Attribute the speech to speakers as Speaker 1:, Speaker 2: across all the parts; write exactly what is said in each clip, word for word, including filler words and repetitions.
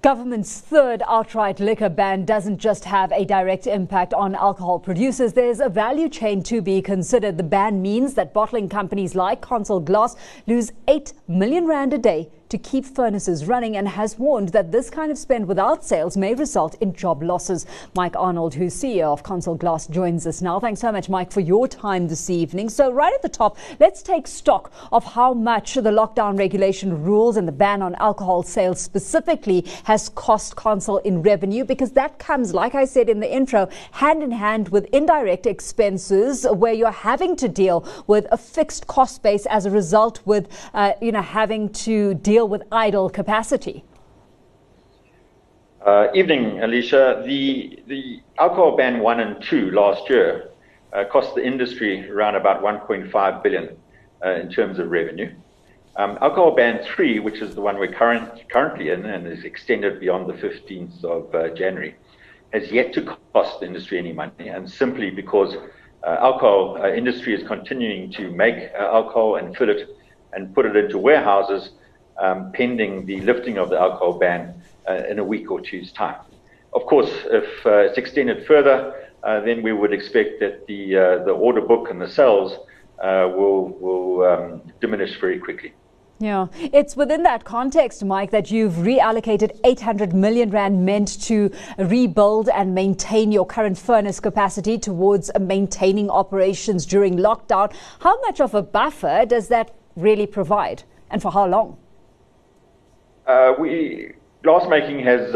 Speaker 1: Government's third outright liquor ban doesn't just have a direct impact on alcohol producers. There's a value chain to be considered. The ban means that bottling companies like Consol Glass lose eight million rand a day to keep furnaces running, and has warned that this kind of spend without sales may result in job losses. Mike Arnold, who's C E O of Consol Glass, joins us now. Thanks so much, Mike, for your time this evening. So right at the top, let's take stock of how much the lockdown regulation rules and the ban on alcohol sales specifically has cost Consol in revenue, because that comes, like I said in the intro, hand in hand with indirect expenses, where you're having to deal with a fixed cost base as a result, with uh, you know having to deal with idle capacity.
Speaker 2: Uh, evening, Alicia. The the alcohol ban one and two last year uh, cost the industry around about one point five billion uh, in terms of revenue. Um, alcohol ban three, which is the one we're current, currently in and is extended beyond the fifteenth of uh, January, has yet to cost the industry any money, and simply because uh, alcohol uh, industry is continuing to make uh, alcohol and fill it and put it into warehouses, Um, pending the lifting of the alcohol ban uh, in a week or two's time. Of course, if uh, it's extended further, uh, then we would expect that the uh, the order book and the sales uh, will will um, diminish very quickly.
Speaker 1: Yeah, it's within that context, Mike, that you've reallocated eight hundred million rand meant to rebuild and maintain your current furnace capacity towards uh, maintaining operations during lockdown. How much of a buffer does that really provide, and for how long?
Speaker 2: Uh, we glassmaking has uh,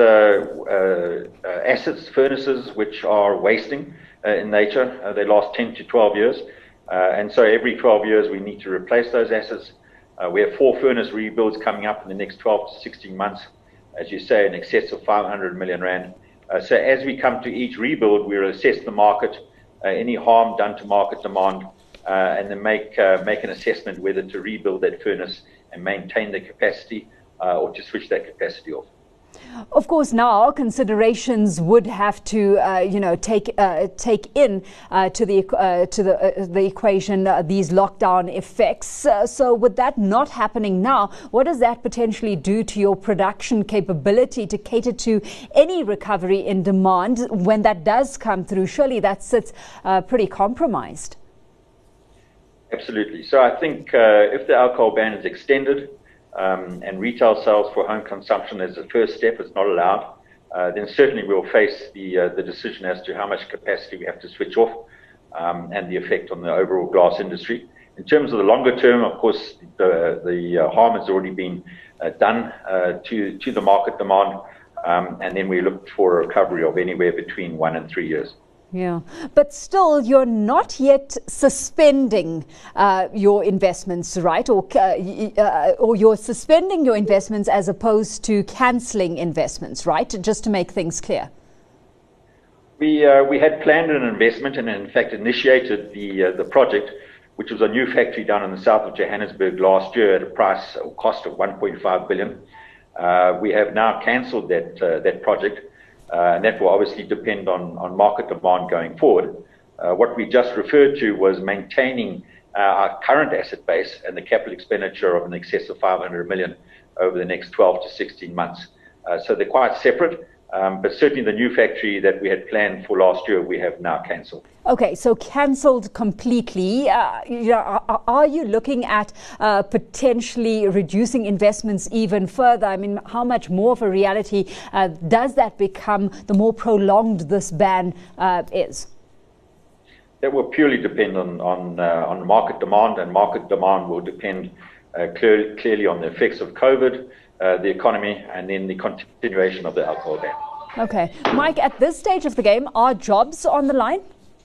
Speaker 2: uh, assets, furnaces, which are wasting uh, in nature. Uh, they last ten to twelve years, uh, and so every twelve years we need to replace those assets. Uh, we have four furnace rebuilds coming up in the next twelve to sixteen months, as you say, in excess of five hundred million rand. Uh, so as we come to each rebuild, we'll assess the market, uh, any harm done to market demand, uh, and then make uh, make an assessment whether to rebuild that furnace and maintain the capacity, Uh, or to switch that capacity off.
Speaker 1: Of course, now considerations would have to, uh, you know, take uh, take in uh, to the uh, to the uh, the equation uh, these lockdown effects. Uh, so, with that not happening now, what does that potentially do to your production capability to cater to any recovery in demand when that does come through? Surely that sits uh, pretty compromised.
Speaker 2: Absolutely. So, I think uh, if the alcohol ban is extended, Um, and retail sales for home consumption as a first step is not allowed, uh, then certainly we'll face the uh, the decision as to how much capacity we have to switch off, um, and the effect on the overall glass industry. In terms of the longer term, of course, the, the uh, harm has already been uh, done uh, to, to the market demand, um, and then we look for a recovery of anywhere between one and three years.
Speaker 1: Yeah, but still, you're not yet suspending uh, your investments, right? Or uh, uh, or you're suspending your investments as opposed to cancelling investments, right? Just to make things clear.
Speaker 2: We uh, we had planned an investment and in fact initiated the uh, the project, which was a new factory down in the south of Johannesburg last year at a price or cost of one point five billion. Uh, we have now cancelled that uh, that project. Uh, and that will obviously depend on, on market demand going forward. Uh, what we just referred to was maintaining uh, our current asset base and the capital expenditure of an excess of five hundred million over the next twelve to sixteen months. Uh, so they're quite separate, um, but certainly the new factory that we had planned for last year, we have now cancelled.
Speaker 1: Okay, so cancelled completely. Uh, you know, are, are you looking at uh, potentially reducing investments even further? I mean, how much more of a reality uh, does that become the more prolonged this ban uh, is?
Speaker 2: That will purely depend on on, uh, on market demand, and market demand will depend uh, clear, clearly on the effects of COVID, uh, the economy, and then the continuation of the alcohol ban.
Speaker 1: Okay, Mike, at this stage of the game, are jobs on the line?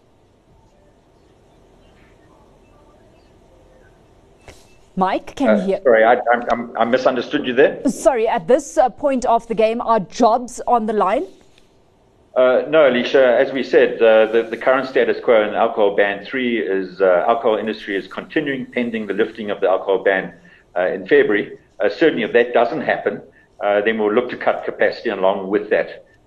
Speaker 1: Mike, can
Speaker 2: uh,
Speaker 1: you hear?
Speaker 2: Sorry, I, I, I misunderstood you there.
Speaker 1: Sorry, at this uh, point of the game, are jobs on the line?
Speaker 2: Uh, no, Alicia, as we said, uh, the, the current status quo in alcohol ban three is uh, alcohol industry is continuing pending the lifting of the alcohol ban uh, in February. Uh, certainly if that doesn't happen, uh, then we'll look to cut capacity, and along with that,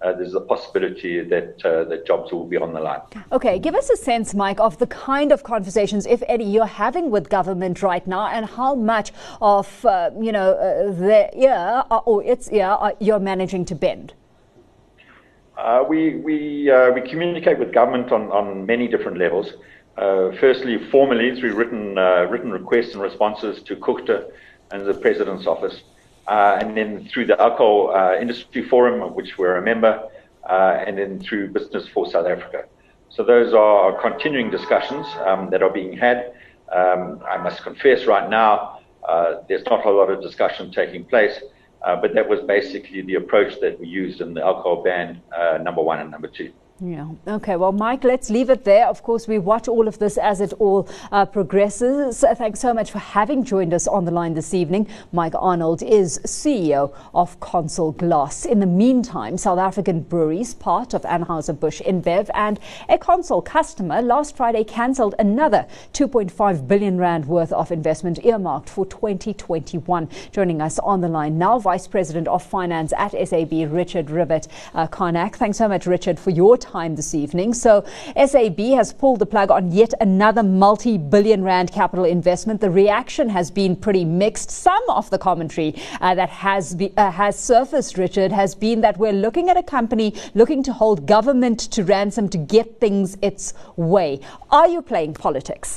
Speaker 2: uh, there's a possibility that uh, that jobs will be on the line.
Speaker 1: Okay, give us a sense, Mike, of the kind of conversations, if any, you're having with government right now, and how much of uh, you know uh, their ear or its ear you're managing to bend.
Speaker 2: Uh, we we uh, we communicate with government on, on many different levels. Uh, firstly, formally through written uh, written requests and responses to Kugta and the President's Office. Uh, and then through the Alcohol uh, Industry Forum, of which we're a member, uh, and then through Business for South Africa. So those are continuing discussions um, that are being had. Um, I must confess right now, uh, there's not a lot of discussion taking place, uh, but that was basically the approach that we used in the alcohol ban uh, number one and number two.
Speaker 1: Yeah. Okay. Well, Mike, let's leave it there. Of course, we watch all of this as it all uh, progresses. Thanks so much for having joined us on the line this evening. Mike Arnold is C E O of Consul Glass. In the meantime, South African Breweries, part of Anheuser-Busch InBev and a Consul customer, last Friday cancelled another two point five billion rand worth of investment earmarked for twenty twenty-one. Joining us on the line now, Vice President of Finance at S A B, Richard Ribbett uh, Karnak. Thanks so much, Richard, for your time this evening. So S A B has pulled the plug on yet another multi-billion rand capital investment. The reaction has been pretty mixed. Some of the commentary uh, that has be, uh, has surfaced, Richard, has been that we're looking at a company looking to hold government to ransom to get things its way. Are you playing politics?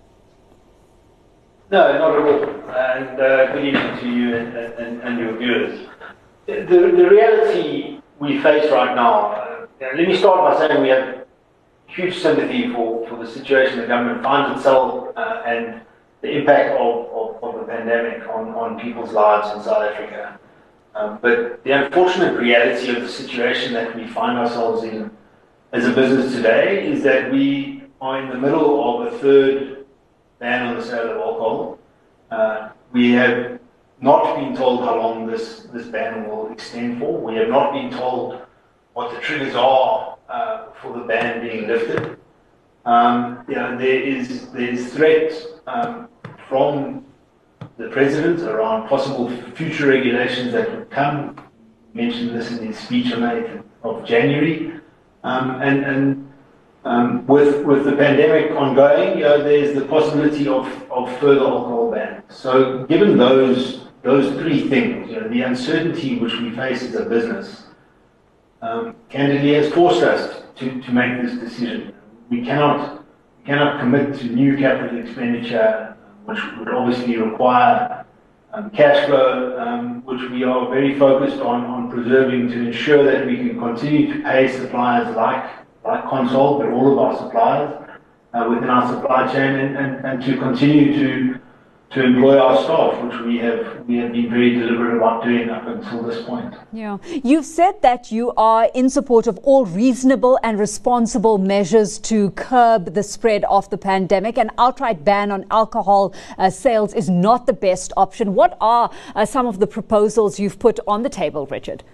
Speaker 3: No, not at all. And uh, good evening to you and, and, and your viewers. The, the reality we face right now, uh, let me start by saying we have huge sympathy for, for the situation the government finds itself uh, and the impact of, of, of the pandemic on, on people's lives in South Africa. Um, but the unfortunate reality of the situation that we find ourselves in as a business today is that we are in the middle of a third ban on the sale of alcohol. Uh, we have not been told how long this, this ban will extend for. We have not been told what the triggers are uh, for the ban being lifted. Um, you know, there is there is threat um, from the president around possible future regulations that would come. He mentioned this in his speech on the eighth of January, um, and and um, with with the pandemic ongoing, you know, there's the possibility of of further alcohol bans. So, given those those three things, you know, the uncertainty which we face as a business. Um, candidly has forced us to, to make this decision. We cannot, we cannot commit to new capital expenditure, which would obviously require um, cash flow, um, which we are very focused on, on preserving to ensure that we can continue to pay suppliers like, like Consul, but all of our suppliers uh, within our supply chain, and, and, and to continue to to employ our staff, which we have we have been very deliberate about doing up until this point.
Speaker 1: Yeah, you've said that you are in support of all reasonable and responsible measures to curb the spread of the pandemic. An outright ban on alcohol uh, sales is not the best option. What are uh, some of the proposals you've put on the table, Richard?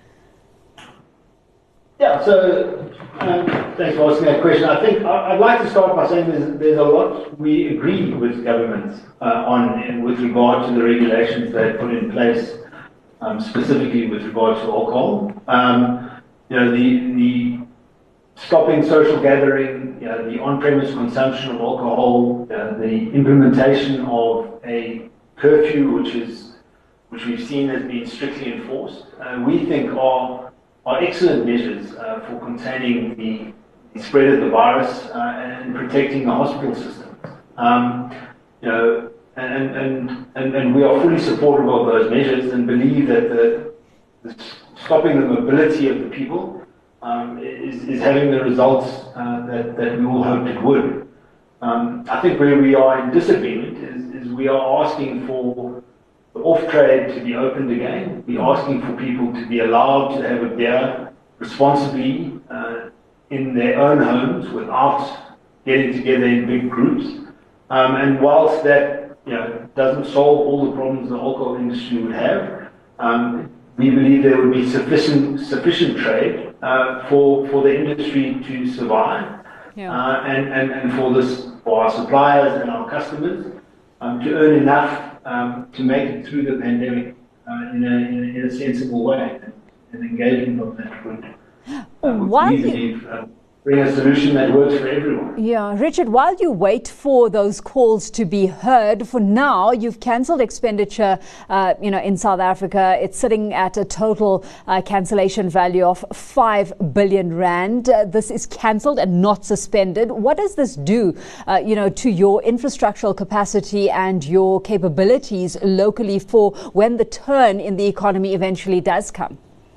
Speaker 3: Yeah, so um, thanks for asking that question. I think I'd like to start by saying there's, there's a lot we agree with government uh, on with regard to the regulations they put in place, um, specifically with regard to alcohol. Um, you know, the the stopping social gathering, you know, the on-premise consumption of alcohol, uh, the implementation of a curfew, which is which we've seen as being strictly enforced, uh, we think are are excellent measures uh, for containing the, the spread of the virus uh, and protecting the hospital system. Um, you know, and, and, and, and we are fully supportive of those measures and believe that the, the stopping the mobility of the people um, is, is having the results uh, that, that we all hoped it would. Um, I think where we are in disagreement is, is we are asking for the off-trade to be opened again. We're asking for people to be allowed to have a beer responsibly uh, in their own homes without getting together in big groups. Um, and whilst that you know, doesn't solve all the problems the alcohol industry would have, um, we believe there would be sufficient sufficient trade uh, for for the industry to survive, yeah. uh, and, and and for this for our suppliers and our customers um, to earn enough Um, to make it through the pandemic uh, in, a, in, a, in a sensible way, and, and engagement of that would, Um,
Speaker 1: While
Speaker 3: we
Speaker 1: you...
Speaker 3: uh, bring a solution that works for everyone.
Speaker 1: Yeah, Richard, while you wait for those calls to be heard, for now, you've cancelled expenditure, uh, you know, in South Africa. It's sitting at a total uh, cancellation value of five billion rand. Uh, this is cancelled and not suspended. What does this do, uh, you know, to your infrastructural capacity and your capabilities locally for when the turn in the economy eventually does come?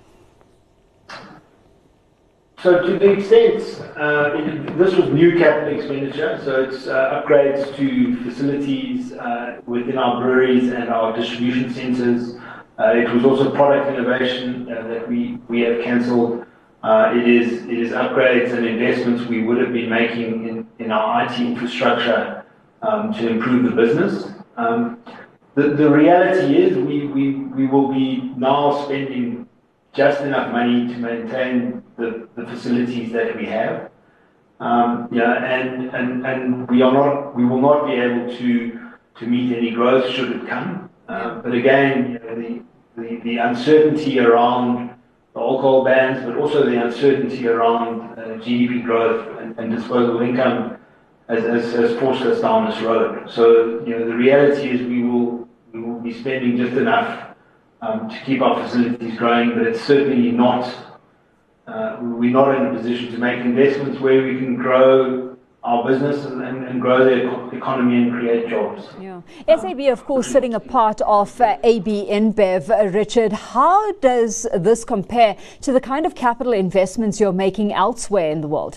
Speaker 3: So to the extent, uh, it, this was new capital expenditure, so it's uh, upgrades to facilities uh, within our breweries and our distribution centres. Uh, it was also product innovation uh, that we, we have cancelled. Uh, it is it is upgrades and investments we would have been making in, in our I T infrastructure um, to improve the business. Um, the, the reality is we, we, we will be now spending just enough money to maintain the, the facilities that we have. Um, yeah, and, and, and we are not, we will not be able to, to meet any growth should it come. Uh, but again, you know, the, the, the uncertainty around the alcohol bans, but also the uncertainty around uh, G D P growth and, and disposable income has, has, has forced us down this road. So, you know, the reality is we will, we will be spending just enough Um, to keep our facilities growing, but it's certainly not, uh, we're not in a position to make investments where we can grow our business and, and, and grow the economy and create jobs.
Speaker 1: Yeah. S A B, of course, sitting a part of uh, A B InBev. Uh, Richard, how does this compare to the kind of capital investments you're making elsewhere in the world?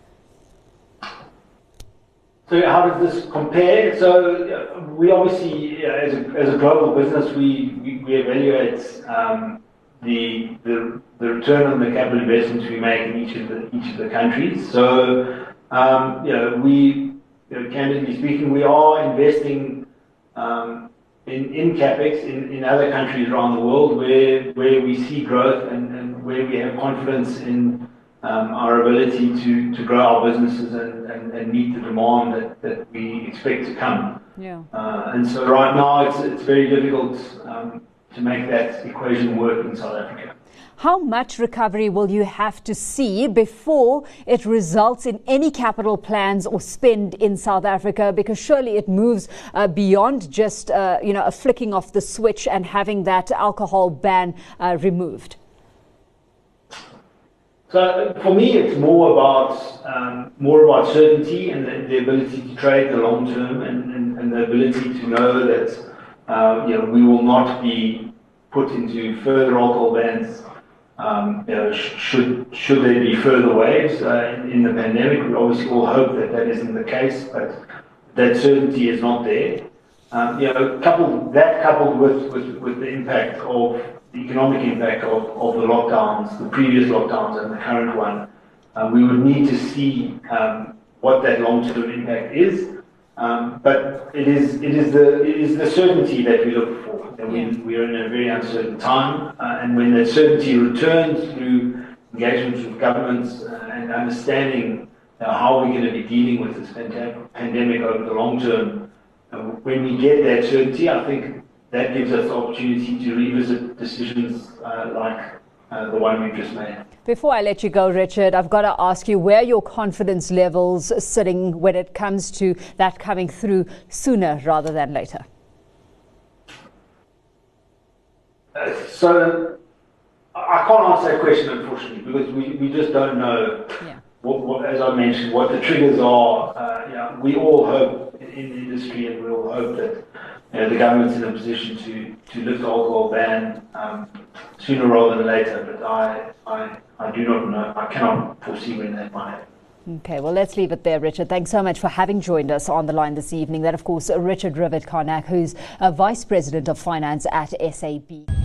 Speaker 3: So how does this compare? So uh, we obviously, uh, as, a, as a global business, we, we, we evaluate um, the, the the return on the capital investments we make in each of the each of the countries. So um, you know, we, you know, candidly speaking, we are investing um, in in capex in, in other countries around the world where where we see growth and, and where we have confidence in Um, our ability to, to grow our businesses and, and, and meet the demand that, that we expect to come.
Speaker 1: Yeah.
Speaker 3: Uh, and so right now it's, it's very difficult um, to make that equation work in South Africa.
Speaker 1: How much recovery will you have to see before it results in any capital plans or spend in South Africa? Because surely it moves uh, beyond just uh, you know, a flicking of the switch and having that alcohol ban uh, removed.
Speaker 3: So for me, it's more about um, more about certainty and the, the ability to trade the long term, and, and, and the ability to know that uh, you know, we will not be put into further alcohol bans. Um, you know, sh should should there be further waves uh, in, in the pandemic? We obviously all hope that that isn't the case, but that certainty is not there. Um, you know, coupled that coupled with, with with the impact of the economic impact of, of the lockdowns, the previous lockdowns and the current one, uh, we would need to see um, what that long-term impact is. Um, but it is it is the it is the certainty that we look for. And we we are in a very uncertain time, uh, and when that certainty returns through engagements with governments uh, and understanding uh, how we're going to be dealing with this pandemic over the long term, uh, when we get that certainty, I think that gives us the opportunity to revisit decisions uh, like uh, the one we've just made.
Speaker 1: Before I let you go, Richard, I've got to ask you where your confidence levels are sitting when it comes to that coming through sooner rather than later.
Speaker 3: Uh, so I can't answer that question, unfortunately, because we, we just don't know,
Speaker 1: yeah.
Speaker 3: what, what, as I mentioned, what the triggers are. Uh, you know, we all hope in, in the industry, and we all hope that you know, the government's in a position to, to lift the alcohol ban um, sooner rather than later, but I, I, I do not know. I cannot foresee when that might happen.
Speaker 1: Okay, well, let's leave it there, Richard. Thanks so much for having joined us on the line this evening. That, of course, Richard Rivett-Carnac, who's uh, Vice President of Finance at S A B.